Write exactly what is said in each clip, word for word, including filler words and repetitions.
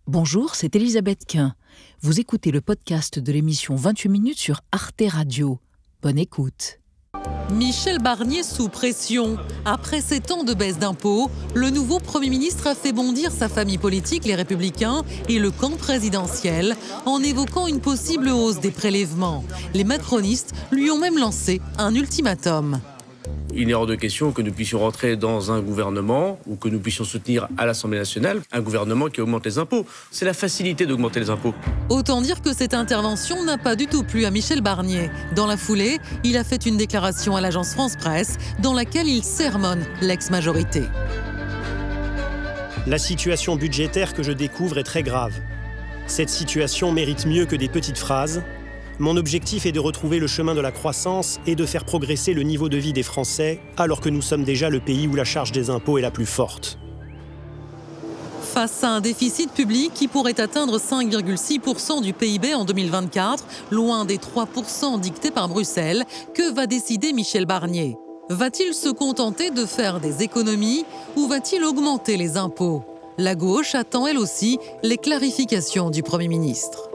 Bonjour, c'est Elisabeth Quint. Vous écoutez le podcast de l'émission vingt-huit minutes sur Arte Radio. Bonne écoute. Michel Barnier sous pression. Après sept ans de baisse d'impôts, le nouveau Premier ministre a fait bondir sa famille politique, les Républicains, et le camp présidentiel, en évoquant une possible hausse des prélèvements. Les macronistes lui ont même lancé un ultimatum. Il est hors de question que nous puissions rentrer dans un gouvernement ou que nous puissions soutenir à l'Assemblée nationale un gouvernement qui augmente les impôts. C'est la facilité d'augmenter les impôts. Autant dire que cette intervention n'a pas du tout plu à Michel Barnier. Dans la foulée, il a fait une déclaration à l'agence France Presse dans laquelle il sermonne l'ex-majorité. La situation budgétaire que je découvre est très grave. Cette situation mérite mieux que des petites phrases. Mon objectif est de retrouver le chemin de la croissance et de faire progresser le niveau de vie des Français, alors que nous sommes déjà le pays où la charge des impôts est la plus forte. Face à un déficit public qui pourrait atteindre cinq virgule six pour cent du P I B en deux mille vingt-quatre, loin des trois pour cent dictés par Bruxelles, que va décider Michel Barnier ? Va-t-il se contenter de faire des économies ou va-t-il augmenter les impôts ? La gauche attend elle aussi les clarifications du Premier ministre.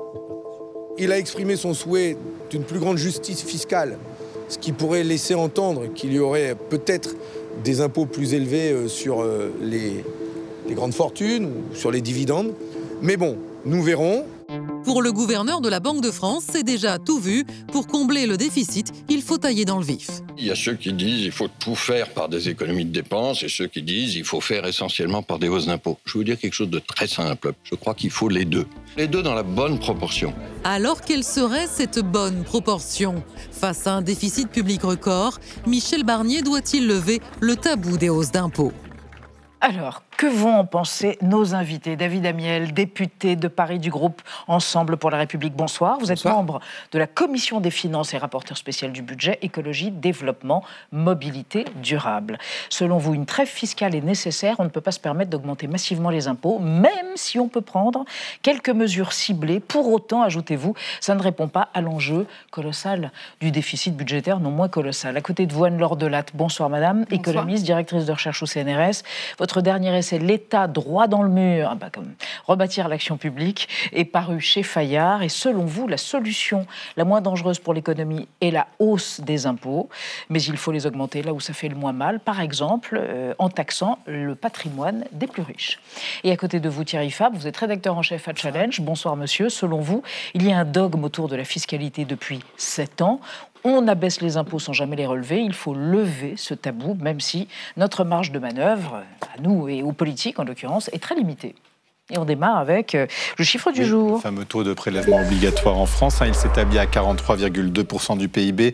Il a exprimé son souhait d'une plus grande justice fiscale, ce qui pourrait laisser entendre qu'il y aurait peut-être des impôts plus élevés sur les, les grandes fortunes ou sur les dividendes. Mais bon, nous verrons. Pour le gouverneur de la Banque de France, c'est déjà tout vu. Pour combler le déficit, il faut tailler dans le vif. Il y a ceux qui disent qu'il faut tout faire par des économies de dépenses et ceux qui disent qu'il faut faire essentiellement par des hausses d'impôts. Je vais vous dire quelque chose de très simple. Je crois qu'il faut les deux. Les deux dans la bonne proportion. Alors, quelle serait cette bonne proportion ? Face à un déficit public record, Michel Barnier doit-il lever le tabou des hausses d'impôts ? Alors, que vont en penser nos invités ? David Amiel, député de Paris du groupe Ensemble pour la République. Bonsoir. Vous êtes Bonsoir. membre de la Commission des finances et rapporteur spécial du budget, écologie, développement, mobilité durable. Selon vous, une trêve fiscale est nécessaire. On ne peut pas se permettre d'augmenter massivement les impôts, même si on peut prendre quelques mesures ciblées. Pour autant, ajoutez-vous, ça ne répond pas à l'enjeu colossal du déficit budgétaire, non moins colossal. À côté de vous, Anne-Laure Delatte. Bonsoir, madame. Bonsoir. Économiste, directrice de recherche au C N R S. Votre dernier essai, L'État droit dans le mur, bah comme rebâtir l'action publique, est paru chez Fayard. Et selon vous, la solution la moins dangereuse pour l'économie est la hausse des impôts. Mais il faut les augmenter là où ça fait le moins mal, par exemple euh, en taxant le patrimoine des plus riches. Et à côté de vous, Thierry Fabre, vous êtes rédacteur en chef à Challenge. Bonsoir monsieur. Selon vous, il y a un dogme autour de la fiscalité depuis sept ans. On abaisse les impôts sans jamais les relever. Il faut lever ce tabou, même si notre marge de manœuvre, à nous et aux politiques en l'occurrence, est très limitée. Et on démarre avec le chiffre du oui, jour. Le fameux taux de prélèvement obligatoire en France, hein, il s'établit à quarante-trois virgule deux pour cent du P I B.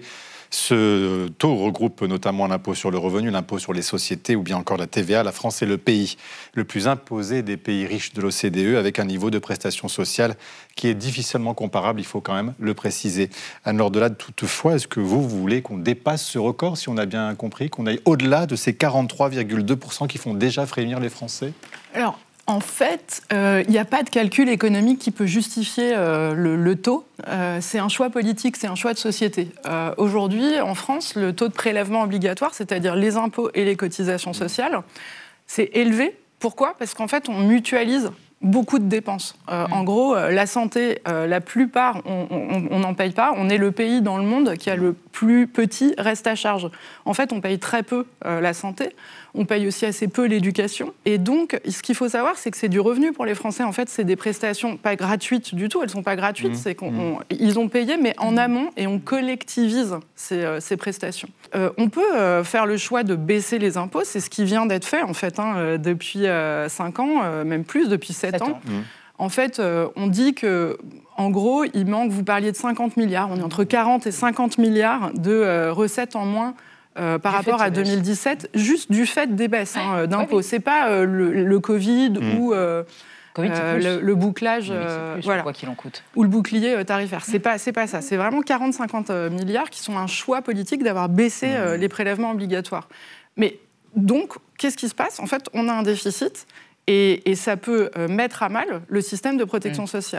Ce taux regroupe notamment l'impôt sur le revenu, l'impôt sur les sociétés ou bien encore la T V A. La France est le pays le plus imposé des pays riches de l'O C D E avec un niveau de prestations sociales qui est difficilement comparable, il faut quand même le préciser. Anne-Laure Delatte, toutefois, est-ce que vous, vous voulez qu'on dépasse ce record, si on a bien compris, qu'on aille au-delà de ces quarante-trois virgule deux pour cent qui font déjà frémir les Français ? Alors, en fait, il euh, n'y a pas de calcul économique qui peut justifier euh, le, le taux. Euh, c'est un choix politique, c'est un choix de société. Euh, aujourd'hui, en France, le taux de prélèvement obligatoire, c'est-à-dire les impôts et les cotisations sociales, c'est élevé. Pourquoi ? Parce qu'en fait, on mutualise beaucoup de dépenses. Euh, mmh. En gros, euh, la santé, euh, la plupart, on n'en paye pas. On est le pays dans le monde qui a le plus petit reste à charge. En fait, on paye très peu euh, la santé. On paye aussi assez peu l'éducation. Et donc, ce qu'il faut savoir, c'est que c'est du revenu pour les Français. En fait, c'est des prestations pas gratuites du tout. Elles ne sont pas gratuites. Mmh. C'est qu'ils ont payé, mais en amont, et on collectivise ces, euh, ces prestations. Euh, on peut euh, faire le choix de baisser les impôts. C'est ce qui vient d'être fait, en fait, hein, euh, depuis euh, cinq ans, euh, même plus, depuis sept ans. Mmh. En fait, euh, on dit que, en gros, il manque, vous parliez de cinquante milliards. On est entre quarante et cinquante milliards de euh, recettes en moins Euh, par du rapport à deux mille dix-sept, juste du fait des baisses hein, d'impôts. Ouais, oui. C'est pas euh, le, le Covid mmh. ou euh, COVID, euh, le, le bouclage, oui, euh, plus, voilà, quoi qu'il en coûte. Ou le bouclier euh, tarifaire. C'est pas, c'est pas ça. C'est vraiment quarante à cinquante milliards qui sont un choix politique d'avoir baissé mmh. euh, les prélèvements obligatoires. Mais donc, qu'est-ce qui se passe ? En fait, on a un déficit et, et ça peut euh, mettre à mal le système de protection mmh. sociale.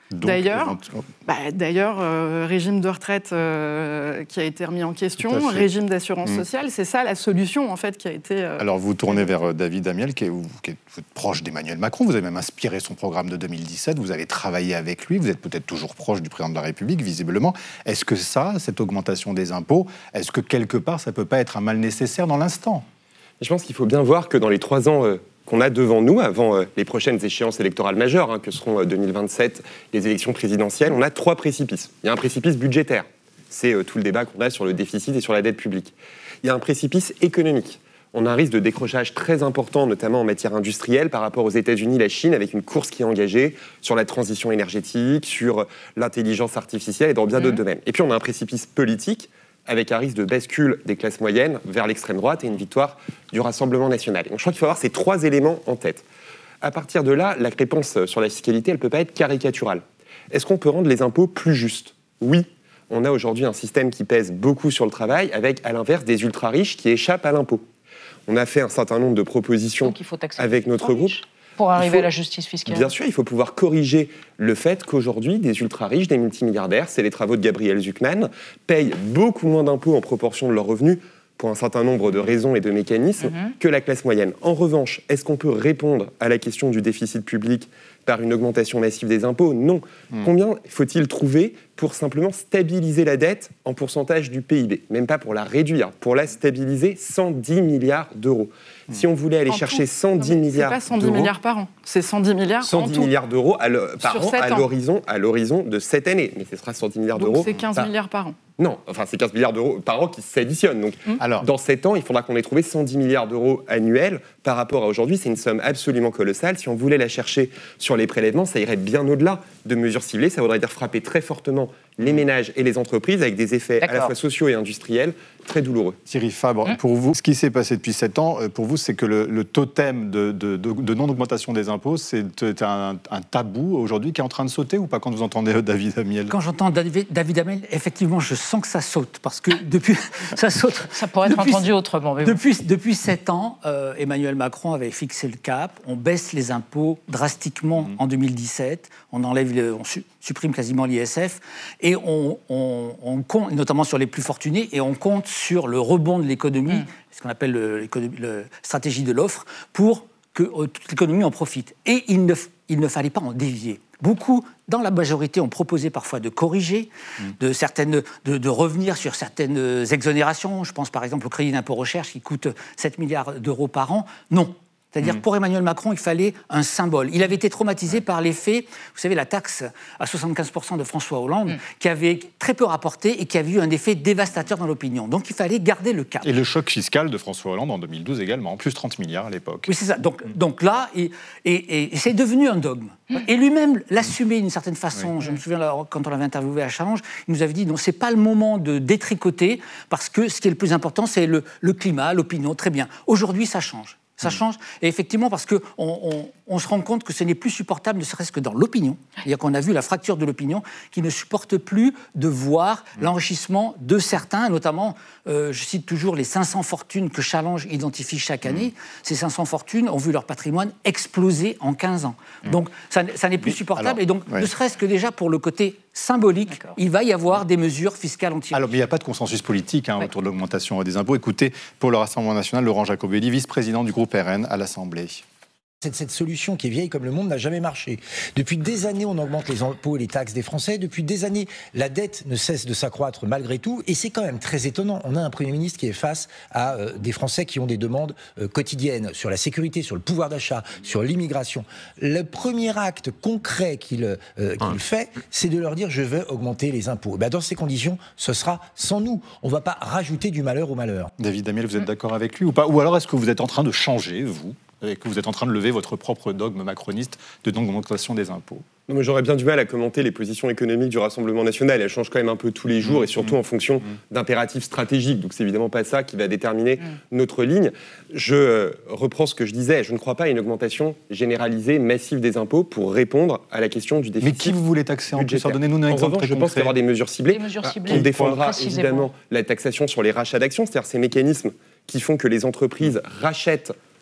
Donc, d'ailleurs, bah, d'ailleurs euh, régime de retraite euh, qui a été remis en question, régime d'assurance mmh. sociale, c'est ça la solution en fait qui a été... Euh, Alors vous tournez vers David Amiel, qui est, qui est proche d'Emmanuel Macron, vous avez même inspiré son programme de deux mille dix-sept, vous avez travaillé avec lui, vous êtes peut-être toujours proche du président de la République, visiblement. Est-ce que ça, cette augmentation des impôts, est-ce que quelque part ça ne peut pas être un mal nécessaire dans l'instant ? Je pense qu'il faut bien voir que dans les trois ans... Euh... qu'on a devant nous, avant euh, les prochaines échéances électorales majeures, hein, que seront euh, deux mille vingt-sept, les élections présidentielles, on a trois précipices. Il y a un précipice budgétaire, c'est euh, tout le débat qu'on a sur le déficit et sur la dette publique. Il y a un précipice économique. On a un risque de décrochage très important, notamment en matière industrielle, par rapport aux États-Unis et la Chine, avec une course qui est engagée sur la transition énergétique, sur l'intelligence artificielle et dans bien mmh. d'autres domaines. Et puis on a un précipice politique, avec un risque de bascule des classes moyennes vers l'extrême droite et une victoire du Rassemblement national. Donc je crois qu'il faut avoir ces trois éléments en tête. À partir de là, la réponse sur la fiscalité, elle ne peut pas être caricaturale. Est-ce qu'on peut rendre les impôts plus justes ? Oui. On a aujourd'hui un système qui pèse beaucoup sur le travail, avec, à l'inverse, des ultra-riches qui échappent à l'impôt. On a fait un certain nombre de propositions avec notre groupe. Pour arriver faut, à la justice fiscale. Bien sûr, il faut pouvoir corriger le fait qu'aujourd'hui, des ultra-riches, des multimilliardaires, c'est les travaux de Gabriel Zucman, payent beaucoup moins d'impôts en proportion de leurs revenus pour un certain nombre de raisons et de mécanismes mmh. que la classe moyenne. En revanche, est-ce qu'on peut répondre à la question du déficit public par une augmentation massive des impôts ? Non. Mmh. Combien faut-il trouver pour simplement stabiliser la dette en pourcentage du P I B ? Même pas pour la réduire, pour la stabiliser, cent dix milliards d'euros. Mmh. Si on voulait aller en chercher tout. cent dix milliards d'euros... C'est pas cent dix milliards par an, c'est cent dix milliards cent dix en tout. milliards d'euros à le, par Sur an à l'horizon, à l'horizon de cette année. Mais ce sera cent dix milliards Donc d'euros. c'est quinze par... milliards par an. Non, enfin c'est quinze milliards d'euros par an qui s'additionnent. Donc mmh. Alors, dans sept ans, il faudra qu'on ait trouvé cent dix milliards d'euros annuels par rapport à aujourd'hui. C'est une somme absolument colossale. Si on voulait la chercher sur les prélèvements, ça irait bien au-delà de mesures ciblées. Ça voudrait dire frapper très fortement les ménages et les entreprises avec des effets D'accord. à la fois sociaux et industriels très douloureux. Thierry Fabre, mmh. pour vous, ce qui s'est passé depuis sept ans, pour vous, c'est que le, le totem de, de, de, de non-augmentation des impôts, c'est un, un tabou aujourd'hui qui est en train de sauter ou pas quand vous entendez David Amiel ? Quand j'entends David, David Amiel, effectivement, je sens que ça saute parce que depuis ça saute. Ça pourrait être depuis, entendu autrement. Mais depuis bon. depuis sept ans, euh, Emmanuel Macron avait fixé le cap. On baisse les impôts drastiquement mmh. en deux mille dix-sept. On enlève, le, on su, supprime quasiment l'I S F et on, on, on compte, notamment sur les plus fortunés, et on compte sur le rebond de l'économie, mmh. ce qu'on appelle le, la stratégie de l'offre, pour que euh, toute l'économie en profite. Et il ne, il ne fallait pas en dévier. Beaucoup, dans la majorité, ont proposé parfois de corriger, mmh. de, certaines, de, de revenir sur certaines exonérations. Je pense par exemple au crédit d'impôt recherche qui coûte sept milliards d'euros par an. Non. C'est-à-dire, mmh. pour Emmanuel Macron, il fallait un symbole. Il avait été traumatisé par l'effet, vous savez, la taxe à soixante-quinze pour cent de François Hollande, mmh. qui avait très peu rapporté et qui avait eu un effet dévastateur dans l'opinion. Donc, il fallait garder le cap. Et le choc fiscal de François Hollande en deux mille douze également, en plus trente milliards à l'époque. Oui, c'est ça. Donc, mmh. donc là, et, et, et c'est devenu un dogme. Mmh. Et lui-même l'assumait d'une certaine façon. Oui. Je me souviens, là, quand on l'avait interviewé à Challenge, il nous avait dit, non, c'est pas le moment de détricoter, parce que ce qui est le plus important, c'est le, le climat, l'opinion. Très bien. Aujourd'hui, ça change. Ça change, et effectivement, parce qu'on on, on se rend compte que ce n'est plus supportable, ne serait-ce que dans l'opinion. C'est-à-dire qu'on a vu la fracture de l'opinion qui ne supporte plus de voir mmh. l'enrichissement de certains, notamment, euh, je cite toujours les cinq cents fortunes que Challenge identifie chaque année. Mmh. Ces cinq cents fortunes ont vu leur patrimoine exploser en quinze ans. Mmh. Donc, ça, ça n'est plus Mais, supportable, alors, et donc, ouais. ne serait-ce que déjà pour le côté symbolique, D'accord. il va y avoir des mesures fiscales anti-riches. Alors, mais il n'y a pas de consensus politique hein, ouais. autour de l'augmentation des impôts. Écoutez, pour le Rassemblement national, Laurent Jacobelli, vice-président du groupe R N à l'Assemblée. Cette, cette solution qui est vieille comme le monde n'a jamais marché. Depuis des années, on augmente les impôts et les taxes des Français. Depuis des années, la dette ne cesse de s'accroître malgré tout. Et c'est quand même très étonnant. On a un Premier ministre qui est face à euh, des Français qui ont des demandes euh, quotidiennes sur la sécurité, sur le pouvoir d'achat, sur l'immigration. Le premier acte concret qu'il euh, qu'il fait, c'est de leur dire « je veux augmenter les impôts ». Ben, dans ces conditions, ce sera sans nous. On ne va pas rajouter du malheur au malheur. David Amiel, vous êtes d'accord avec lui ou pas ? Ou alors est-ce que vous êtes en train de changer, vous ? Et que vous êtes en train de lever votre propre dogme macroniste de non-augmentation des impôts. Non, mais j'aurais bien du mal à commenter les positions économiques du Rassemblement national. Elles changent quand même un peu tous les jours mmh, et surtout mmh, en fonction mmh. d'impératifs stratégiques. Donc c'est évidemment pas ça qui va déterminer mmh. notre ligne. Je euh, reprends ce que je disais. Je ne crois pas à une augmentation généralisée, massive des impôts pour répondre à la question du déficit. Mais qui vous voulez taxer en plus ? Donnez-nous un exemple. En revanche, je pense qu'il y aura des mesures ciblées. Des mesures ciblées. On défendra évidemment la taxation sur les rachats d'actions, c'est-à-dire ces mécanismes qui font que les entreprises rachètent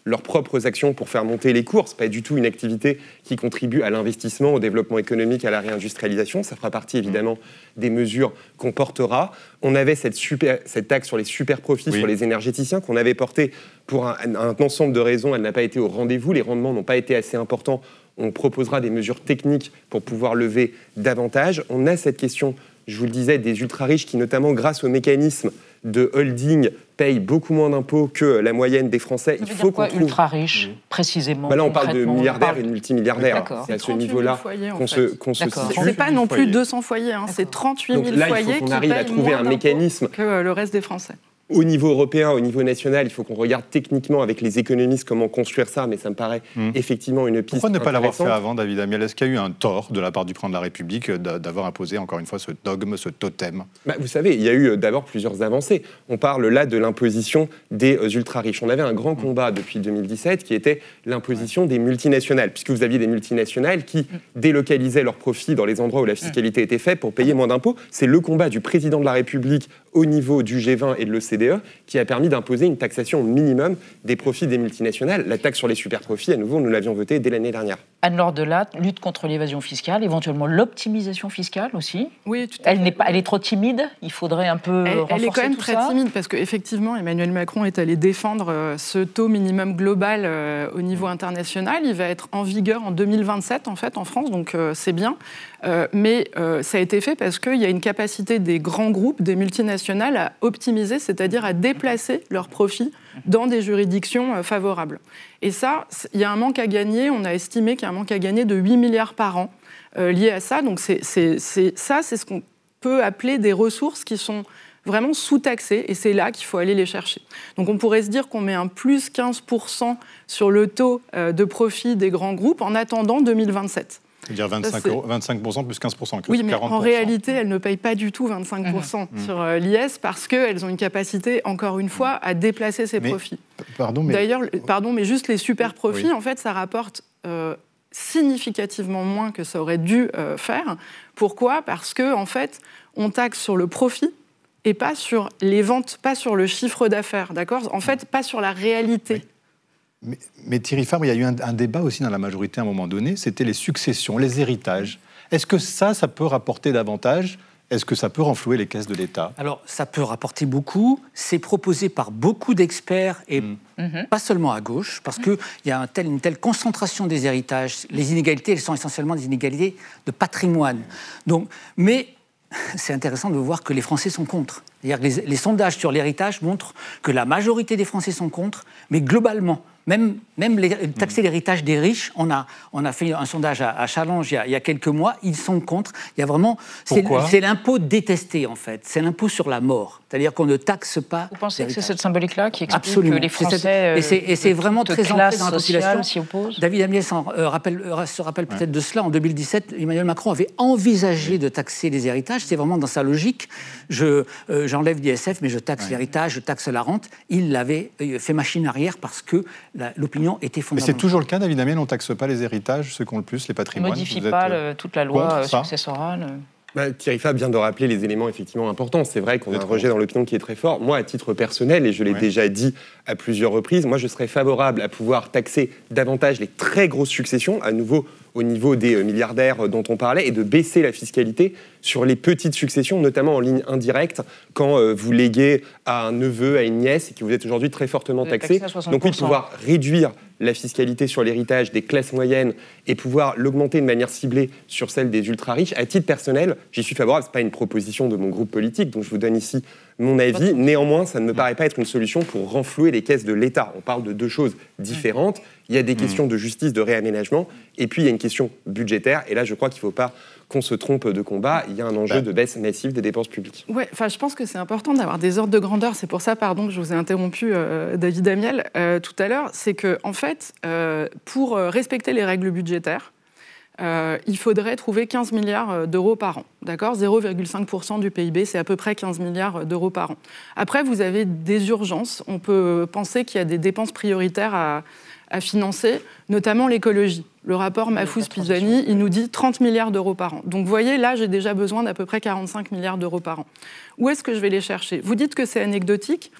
leurs propres actions pour faire monter les cours. Ce n'est pas du tout une activité qui contribue à l'investissement, au développement économique, à la réindustrialisation. Ça fera partie évidemment des mesures qu'on portera. On avait cette, super, cette taxe sur les super profits, oui. sur les énergéticiens qu'on avait portée pour un, un ensemble de raisons. Elle n'a pas été au rendez-vous, les rendements n'ont pas été assez importants. On proposera des mesures techniques pour pouvoir lever davantage. On a cette question, je vous le disais, des ultra-riches qui, notamment grâce au mécanisme de holding, payent beaucoup moins d'impôts que la moyenne des Français. Ça veut Il faut dire quoi, qu'on trouve... ultra-riches, précisément bah Là, on parle de milliardaires et de multimilliardaires. D'accord. C'est à ce niveau-là qu'on se, qu'on se situe. C'est pas non plus deux cents foyers, hein. C'est trente-huit mille là, foyers qui payent arrive à trouver un mécanisme que le reste des Français. Au niveau européen, au niveau national, il faut qu'on regarde techniquement avec les économistes comment construire ça, mais ça me paraît mmh. effectivement une piste. Pourquoi ne pas l'avoir fait avant, David Amiel ? Est-ce qu'il y a eu un tort de la part du président de la République d'avoir imposé encore une fois ce dogme, ce totem ? bah, Vous savez, il y a eu d'abord plusieurs avancées. On parle là de l'imposition des ultra-riches. On avait un grand combat depuis deux mille dix-sept qui était l'imposition ouais. des multinationales, puisque vous aviez des multinationales qui délocalisaient leurs profits dans les endroits où la fiscalité était faite pour payer moins d'impôts. C'est le combat du président de la République au niveau du G vingt et de l'O C D E qui a permis d'imposer une taxation minimum des profits des multinationales. La taxe sur les super-profits, à nouveau, nous l'avions votée dès l'année dernière. Anne-Laure Delatte, lutte contre l'évasion fiscale, éventuellement l'optimisation fiscale aussi. Oui, tout à elle fait. N'est pas, elle est trop timide, il faudrait un peu elle, renforcer Elle est quand même tout très ça. timide, parce qu'effectivement, Emmanuel Macron est allé défendre euh, ce taux minimum global euh, au niveau international. Il va être en vigueur en deux mille vingt-sept, en fait, en France, donc euh, c'est bien. Euh, mais euh, ça a été fait parce qu'il y a une capacité des grands groupes, des multinationales, à optimiser, c'est-à-dire à déplacer leurs profits dans des juridictions euh, favorables. Et ça, il y a un manque à gagner. On a estimé qu'il y a un manque à gagner de huit milliards par an euh, lié à ça. Donc c'est, c'est, c'est, ça, c'est ce qu'on peut appeler des ressources qui sont vraiment sous-taxées, et c'est là qu'il faut aller les chercher. Donc on pourrait se dire qu'on met un plus quinze pour cent sur le taux euh, de profit des grands groupes en attendant deux mille vingt-sept. C'est-à-dire vingt-cinq, euros, vingt-cinq pour cent plus quinze pour cent. Oui, mais quarante pour cent. En réalité, elles ne payent pas du tout vingt-cinq pour cent mmh. sur euh, l'I S parce qu'elles ont une capacité, encore une fois, à déplacer ces mais, profits. Pardon, mais... D'ailleurs, pardon, mais juste les super profits, oui. en fait, ça rapporte euh, significativement moins que ça aurait dû euh, faire. Pourquoi ? Parce que, en fait, on taxe sur le profit et pas sur les ventes, pas sur le chiffre d'affaires, d'accord ? En fait, pas sur la réalité. Oui. Mais, mais Thierry Fabre, il y a eu un, un débat aussi dans la majorité à un moment donné, c'était les successions, les héritages. Est-ce que ça, ça peut rapporter davantage ? Est-ce que ça peut renflouer les caisses de l'État ? Alors, ça peut rapporter beaucoup. C'est proposé par beaucoup d'experts, et mmh. pas seulement à gauche, parce qu'il y a un tel, une telle concentration des héritages. Les inégalités, elles sont essentiellement des inégalités de patrimoine. Donc, mais c'est intéressant de voir que les Français sont contre. C'est-à-dire que les, les sondages sur l'héritage montrent que la majorité des Français sont contre, mais globalement, Même, même les, taxer l'héritage des riches, on a, on a fait un sondage à, à Challenge il y, a, il y a quelques mois, ils sont contre. Il y a vraiment, c'est, c'est l'impôt détesté en fait, c'est l'impôt sur la mort. C'est-à-dire qu'on ne taxe pas. Vous pensez l'héritage. Que c'est cette symbolique-là qui explique Absolument. que les Français c'est cette, et c'est, et c'est vraiment très ancré dans la population. S'y opposent. David Amiel euh, rappelle, euh, se rappelle peut-être ouais. de cela. En deux mille dix-sept, Emmanuel Macron avait envisagé de taxer les héritages. C'est vraiment dans sa logique. Je, euh, j'enlève l'I S F, mais je taxe ouais. l'héritage, je taxe la rente. Il l'avait fait machine arrière parce que la, l'opinion était mais c'est toujours le cas, David Amiel, on ne taxe pas les héritages, ceux qui ont le plus, les patrimoines. On ne modifie pas êtes, le, toute la loi successorale. Bah, Thierry Fabre vient de rappeler les éléments effectivement importants. C'est vrai qu'on a un rejet dans l'opinion qui est très fort. Moi, à titre personnel, et je l'ai ouais. déjà dit à plusieurs reprises, moi je serais favorable à pouvoir taxer davantage les très grosses successions, à nouveau au niveau des milliardaires dont on parlait, et de baisser la fiscalité sur les petites successions, notamment en ligne indirecte, quand euh, vous léguez à un neveu, à une nièce, et que vous êtes aujourd'hui très fortement taxé. Donc oui, pouvoir réduire la fiscalité sur l'héritage des classes moyennes et pouvoir l'augmenter de manière ciblée sur celle des ultra-riches. À titre personnel, j'y suis favorable. Ce n'est pas une proposition de mon groupe politique, donc je vous donne ici mon avis. Néanmoins, ça ne me paraît pas être une solution pour renflouer les caisses de l'État. On parle de deux choses différentes. Il y a des questions de justice, de réaménagement, et puis il y a une question budgétaire. Et là, je crois qu'il ne faut pas qu'on se trompe de combat. Il y a un enjeu de baisse massive des dépenses publiques. Ouais, enfin, je pense que c'est important d'avoir des ordres de grandeur. C'est pour ça, pardon, que je vous ai interrompu, euh, David Amiel, euh, tout à l'heure. C'est que, en fait, euh, pour respecter les règles budgétaires, Euh, il faudrait trouver quinze milliards d'euros par an, d'accord ? zéro virgule cinq pour cent du P I B, c'est à peu près quinze milliards d'euros par an. Après, vous avez des urgences. On peut penser qu'il y a des dépenses prioritaires à, à financer, notamment l'écologie. Le rapport Mafous-Pisani, il nous dit trente milliards d'euros par an. Donc, vous voyez, là, j'ai déjà besoin d'à peu près quarante-cinq milliards d'euros par an. Où est-ce que je vais les chercher ? Vous dites que c'est anecdotique.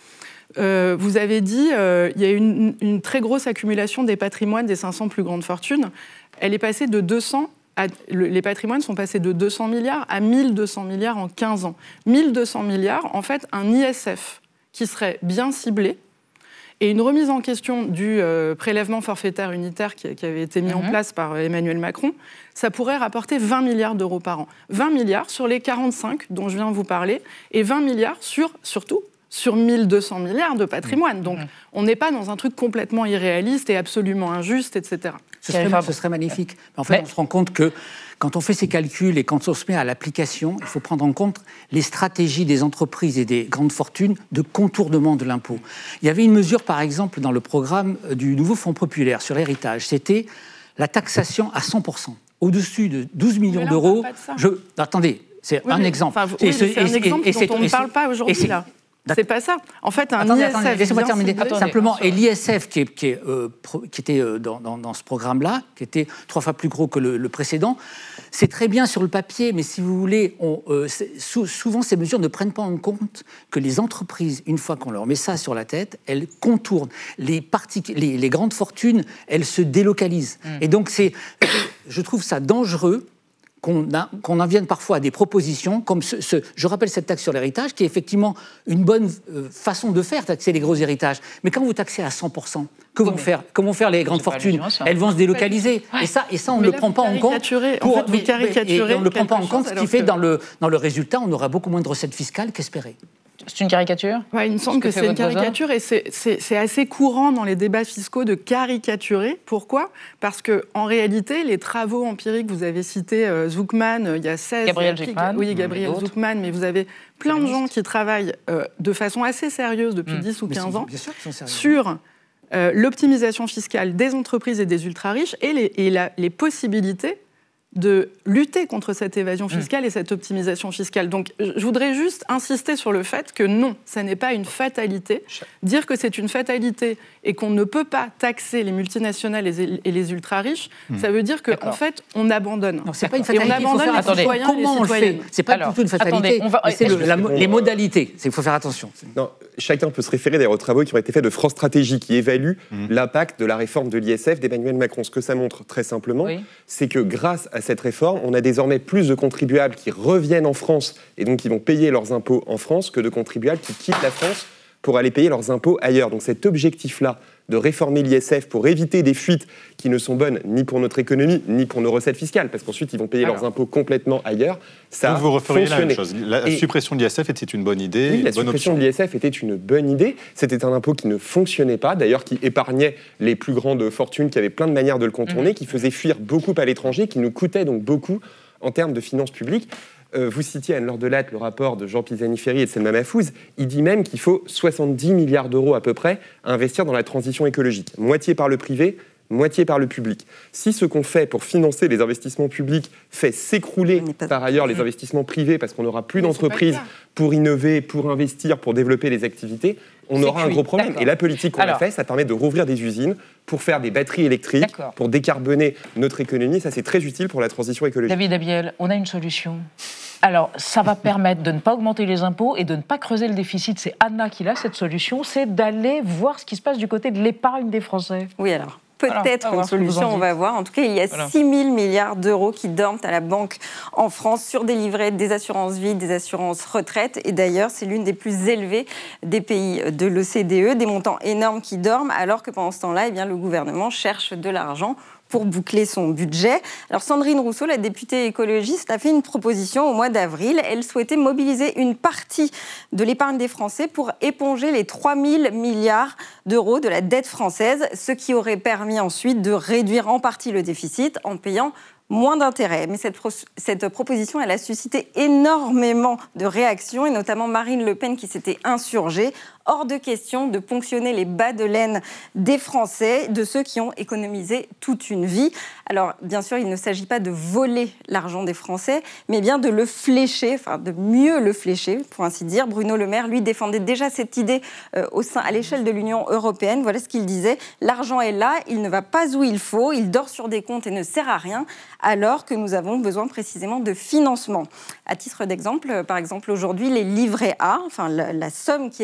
Euh, vous avez dit qu'il euh, y a une, une très grosse accumulation des patrimoines des cinq cents plus grandes fortunes. Elle est passée de deux cents à, le, les patrimoines sont passés de deux cents milliards à mille deux cents milliards en quinze ans. mille deux cents milliards, en fait, un I S F qui serait bien ciblé et une remise en question du euh, prélèvement forfaitaire unitaire qui, qui avait été mis mmh. en place par Emmanuel Macron, ça pourrait rapporter vingt milliards d'euros par an. vingt milliards sur les quarante-cinq dont je viens de vous parler et vingt milliards sur, surtout, sur mille deux cents milliards de patrimoine. Donc, mmh. on n'est pas dans un truc complètement irréaliste et absolument injuste, et cetera. Ce serait, ce serait magnifique. Mais en fait, Mais... on se rend compte que quand on fait ces calculs et quand on se met à l'application, il faut prendre en compte les stratégies des entreprises et des grandes fortunes de contournement de l'impôt. Il y avait une mesure, par exemple, dans le programme du nouveau Fonds populaire sur l'héritage. C'était la taxation à cent pour cent. Au-dessus de douze millions d'euros... Je... Attendez, c'est oui, un mais, exemple. Enfin, oui, c'est un exemple et, et, dont on ne parle pas aujourd'hui, là. C'est pas ça. En fait, un attendez, I S F... Attendez, laissez-moi terminer. Attendez, Simplement, et l'I S F qui, est, qui, est, euh, pro, qui était euh, dans, dans, dans ce programme-là, qui était trois fois plus gros que le, le précédent, c'est très bien sur le papier, mais si vous voulez, on, euh, sou, souvent ces mesures ne prennent pas en compte que les entreprises, une fois qu'on leur met ça sur la tête, elles contournent. Les, partic- les, les grandes fortunes, elles se délocalisent. Mmh. Et donc, c'est, je trouve ça dangereux Qu'on, a, qu'on en vienne parfois à des propositions, comme ce, ce, je rappelle cette taxe sur l'héritage, qui est effectivement une bonne euh, façon de faire, taxer les gros héritages. Mais quand vous taxez à cent pour cent, que vont faire, que vont faire les grandes fortunes ? Elles vont se délocaliser. Ouais. Et ça, et ça on ne le prend pas en compte. Pour, en fait, vous caricaturez et on ne le prend pas en compte, ce qui fait que dans le, dans le résultat, on aura beaucoup moins de recettes fiscales qu'espéré. C'est une caricature ? Ouais, il me semble que, que c'est une caricature et c'est, c'est, c'est assez courant dans les débats fiscaux de caricaturer. Pourquoi ? Parce qu'en réalité, les travaux empiriques, vous avez cité euh, Zuckman, euh, il y a seize... Gabriel Zuckman. Oui, Gabriel Zuckman, mais vous avez plein de gens qui travaillent euh, de façon assez sérieuse depuis mmh. dix ou quinze ans sur euh, l'optimisation fiscale des entreprises et des ultra-riches et, les, et la, les possibilités de lutter contre cette évasion fiscale mmh. et cette optimisation fiscale. Donc, je voudrais juste insister sur le fait que non, ça n'est pas une fatalité. Dire que c'est une fatalité et qu'on ne peut pas taxer les multinationales et les ultra-riches, mmh. ça veut dire qu'en en fait, on abandonne. Non, c'est pas une fatalité. Et on abandonne les citoyens et les Comment on le fait ? C'est pas Alors, du tout une fatalité, attendez, on va... c'est le, la, les modalités. Il faut faire attention. Non, chacun peut se référer d'ailleurs aux travaux qui ont été faits de France Stratégie, qui évaluent mmh. l'impact de la réforme de l'I S F d'Emmanuel Macron. Ce que ça montre très simplement, oui. c'est que grâce à cette réforme, on a désormais plus de contribuables qui reviennent en France et donc qui vont payer leurs impôts en France que de contribuables qui quittent la France pour aller payer leurs impôts ailleurs. Donc cet objectif-là de réformer l'I S F pour éviter des fuites qui ne sont bonnes ni pour notre économie, ni pour nos recettes fiscales, parce qu'ensuite ils vont payer Alors, leurs impôts complètement ailleurs, ça donc vous referiez fonctionné. La même chose. La et suppression de l'I S F était une bonne idée, oui, une la bonne suppression option. de l'I S F était une bonne idée. C'était un impôt qui ne fonctionnait pas, d'ailleurs qui épargnait les plus grandes fortunes, qui avaient plein de manières de le contourner, mmh. qui faisait fuir beaucoup à l'étranger, qui nous coûtait donc beaucoup en termes de finances publiques. Euh, vous citiez Anne-Laure Delatte, le rapport de Jean Pisani-Ferry et de Selma Mahfouz. Il dit même qu'il faut soixante-dix milliards d'euros à peu près à investir dans la transition écologique. Moitié par le privé, moitié par le public. Si ce qu'on fait pour financer les investissements publics fait s'écrouler par ailleurs les investissements privés parce qu'on n'aura plus Mais d'entreprises pour innover, pour investir, pour développer les activités, on c'est aura cuit. un gros problème. D'accord. Et la politique qu'on Alors, a fait, ça permet de rouvrir des usines pour faire des batteries électriques, D'accord. pour décarboner notre économie. Ça, c'est très utile pour la transition écologique. David Abiel, on a une solution. Alors, ça va permettre de ne pas augmenter les impôts et de ne pas creuser le déficit. C'est Anna qui a cette solution, c'est d'aller voir ce qui se passe du côté de l'épargne des Français. Oui, alors... Peut-être voilà, une solution, on va voir. En tout cas, il y a voilà. six mille milliards d'euros qui dorment à la banque en France sur des livrets des assurances vie, des assurances retraite. Et d'ailleurs, c'est l'une des plus élevées des pays de l'O C D E. Des montants énormes qui dorment, alors que pendant ce temps-là, eh bien, le gouvernement cherche de l'argent pour boucler son budget. Alors Sandrine Rousseau, la députée écologiste, a fait une proposition au mois d'avril. Elle souhaitait mobiliser une partie de l'épargne des Français pour éponger les trois mille milliards d'euros de la dette française, ce qui aurait permis ensuite de réduire en partie le déficit en payant moins d'intérêt. Mais cette, pro- cette proposition, elle a suscité énormément de réactions, et notamment Marine Le Pen qui s'était insurgée. Hors de question de ponctionner les bas de laine des Français, de ceux qui ont économisé toute une vie. Alors, bien sûr, il ne s'agit pas de voler l'argent des Français, mais bien de le flécher, enfin de mieux le flécher, pour ainsi dire. Bruno Le Maire, lui, défendait déjà cette idée euh, au sein, à l'échelle de l'Union européenne. Voilà ce qu'il disait. L'argent est là, il ne va pas où il faut, il dort sur des comptes et ne sert à rien, alors que nous avons besoin précisément de financement. À titre d'exemple, par exemple, aujourd'hui, les livrets A, enfin la, la somme qui est sur les livrets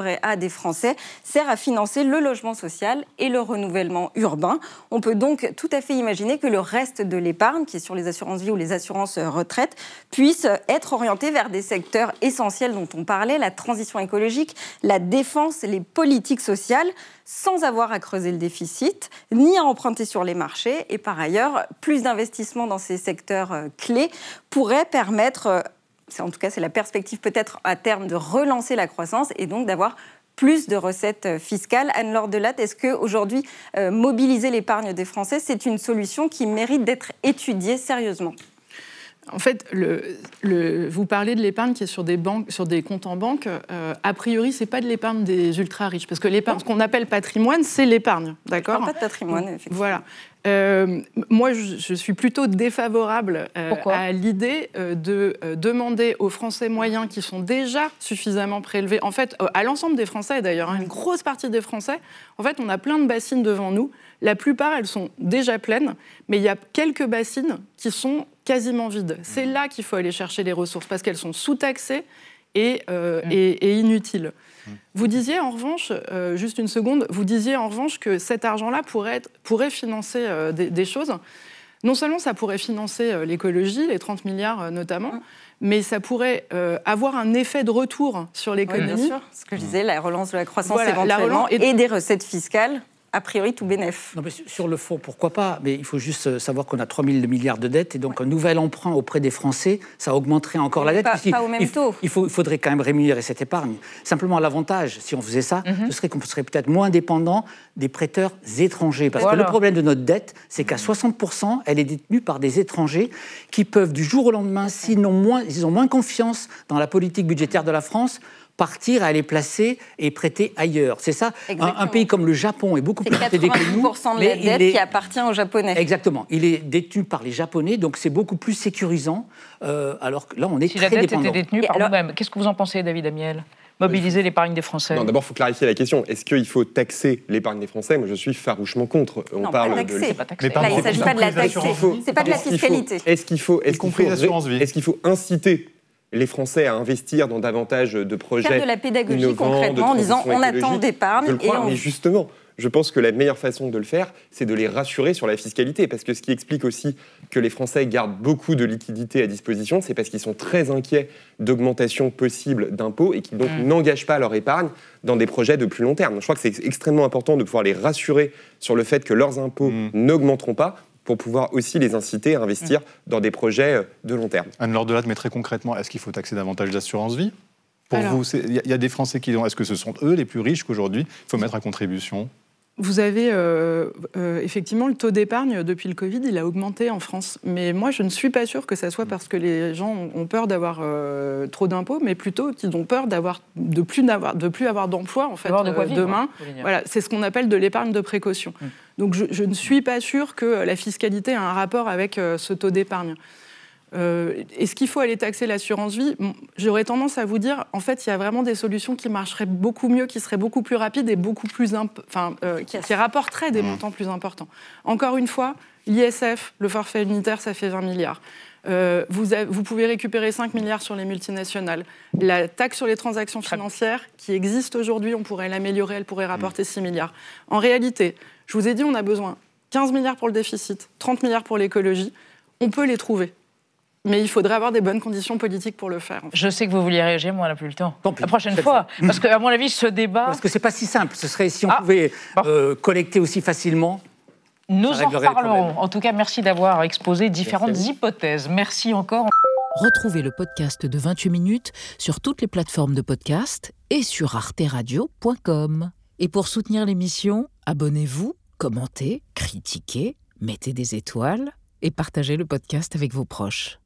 livret A des Français sert à financer le logement social et le renouvellement urbain. On peut donc tout à fait imaginer que le reste de l'épargne, qui est sur les assurances vie ou les assurances retraite, puisse être orienté vers des secteurs essentiels dont on parlait, la transition écologique, la défense, les politiques sociales, sans avoir à creuser le déficit, ni à emprunter sur les marchés. Et par ailleurs, plus d'investissements dans ces secteurs euh, clés pourrait permettre, euh, c'est, en tout cas c'est la perspective peut-être à terme, de relancer la croissance et donc d'avoir plus de recettes fiscales. Anne-Laure Delatte, est-ce qu'aujourd'hui, euh, mobiliser l'épargne des Français, c'est une solution qui mérite d'être étudiée sérieusement ? En fait, le, le, vous parlez de l'épargne qui est sur des, banques, sur des comptes en banque. Euh, a priori, ce n'est pas de l'épargne des ultra-riches. Parce que l'épargne, ce qu'on appelle patrimoine, c'est l'épargne. D'accord ? Pas de patrimoine, effectivement. Voilà. Euh, moi, je, je suis plutôt défavorable euh, à l'idée euh, de euh, demander aux Français moyens qui sont déjà suffisamment prélevés, en fait, euh, à l'ensemble des Français d'ailleurs, hein, une grosse partie des Français, en fait, on a plein de bassines devant nous. La plupart, elles sont déjà pleines, mais il y a quelques bassines qui sont quasiment vides. C'est là qu'il faut aller chercher les ressources, parce qu'elles sont sous-taxées et, euh, mmh. et, et inutiles. Mmh. Vous disiez en revanche, euh, juste une seconde, vous disiez en revanche que cet argent-là pourrait, être, pourrait financer euh, des, des choses. Non seulement ça pourrait financer euh, l'écologie, les trente milliards euh, notamment, mmh. mais ça pourrait euh, avoir un effet de retour sur l'économie. Oui, bien sûr. Ce que je disais, la relance de la croissance voilà, éventuellement, la relance... et des recettes fiscales. A priori, tout bénef. Non, mais sur le fond, pourquoi pas ? Mais il faut juste savoir qu'on a trois mille milliards de dettes et donc ouais. un nouvel emprunt auprès des Français, ça augmenterait encore mais la dette. Pas, pas au même il, taux. Il, faut, il faudrait quand même rémunérer cette épargne. Simplement, l'avantage, si on faisait ça, mm-hmm. ce serait qu'on serait peut-être moins dépendant des prêteurs étrangers. Parce voilà. que le problème de notre dette, c'est qu'à soixante pour cent, elle est détenue par des étrangers qui peuvent, du jour au lendemain, s'ils ont moins, ils ont moins confiance dans la politique budgétaire de la France, partir à les placer et prêter ailleurs. C'est ça. Un, un pays comme le Japon est beaucoup c'est plus endetté que nous. quatre-vingt-dix pour cent de la dette est... qui appartient aux Japonais. Exactement. Il est détenu par les Japonais, donc c'est beaucoup plus sécurisant, euh, alors que là, on est si très dépendant. Si la dette était détenue par alors... nous-mêmes, qu'est-ce que vous en pensez, David Amiel ? Mobiliser l'épargne des Français. Non, d'abord, il faut clarifier la question. Est-ce qu'il faut taxer l'épargne des Français ? Moi, je suis farouchement contre. On non, parle pas taxer. De... C'est pas taxer. Là, il ne s'agit pas de la taxer. C'est pas de la fiscalité. Est-ce qu'il faut, est-ce qu'il faut, est-ce qu'il faut inciter les Français à investir dans davantage de projets faire de la pédagogie concrètement en disant on attend d'épargne je le crois, et on... mais justement, je pense que la meilleure façon de le faire, c'est de les rassurer sur la fiscalité, parce que ce qui explique aussi que les Français gardent beaucoup de liquidités à disposition, c'est parce qu'ils sont très inquiets d'augmentation possible d'impôts et qu'ils donc mmh. n'engagent pas leur épargne dans des projets de plus long terme. Donc, je crois que c'est extrêmement important de pouvoir les rassurer sur le fait que leurs impôts mmh. n'augmenteront pas, pour pouvoir aussi les inciter à investir mmh. dans des projets de long terme. Anne-Laure Delatte, mais très concrètement, est-ce qu'il faut taxer davantage d'assurance vie ? Pour Alors, vous, il y, y a des Français qui ont... Est-ce que ce sont eux les plus riches qu'aujourd'hui il faut mettre à contribution ? Vous avez euh, euh, effectivement le taux d'épargne depuis le Covid, il a augmenté en France. Mais moi, je ne suis pas sûre que ça soit parce que les gens ont peur d'avoir euh, trop d'impôts, mais plutôt qu'ils ont peur d'avoir, de plus n'avoir, de plus avoir d'emploi en fait de quoi vivre, demain. Voilà, c'est ce qu'on appelle de l'épargne de précaution. Hum. Donc, je, je ne suis pas sûre que la fiscalité a un rapport avec euh, ce taux d'épargne. Euh, est-ce qu'il faut aller taxer l'assurance vie ? J'aurais tendance à vous dire, en fait, il y a vraiment des solutions qui marcheraient beaucoup mieux, qui seraient beaucoup plus rapides et beaucoup plus, imp... enfin, euh, qui, qui rapporteraient des mmh. montants plus importants. Encore une fois, l'I S F, le forfait unitaire, ça fait vingt milliards. Euh, vous, avez, vous pouvez récupérer cinq milliards sur les multinationales. La taxe sur les transactions financières, qui existe aujourd'hui, on pourrait l'améliorer, elle pourrait rapporter mmh. six milliards. En réalité, je vous ai dit, on a besoin quinze milliards pour le déficit, trente milliards pour l'écologie. On peut les trouver. Mais il faudrait avoir des bonnes conditions politiques pour le faire. En fait. Je sais que vous vouliez réagir, moi, on n'a plus le temps. Tant La prochaine fois. Ça. Parce qu'à mon avis, ce débat... Parce que c'est pas si simple. Ce serait si on ah. pouvait euh, collecter aussi facilement. Nous en reparlerons. En tout cas, merci d'avoir exposé différentes merci. hypothèses. Merci encore. Retrouvez le podcast de vingt-huit minutes sur toutes les plateformes de podcast et sur arte radio point com. Et pour soutenir l'émission, abonnez-vous, commentez, critiquez, mettez des étoiles et partagez le podcast avec vos proches.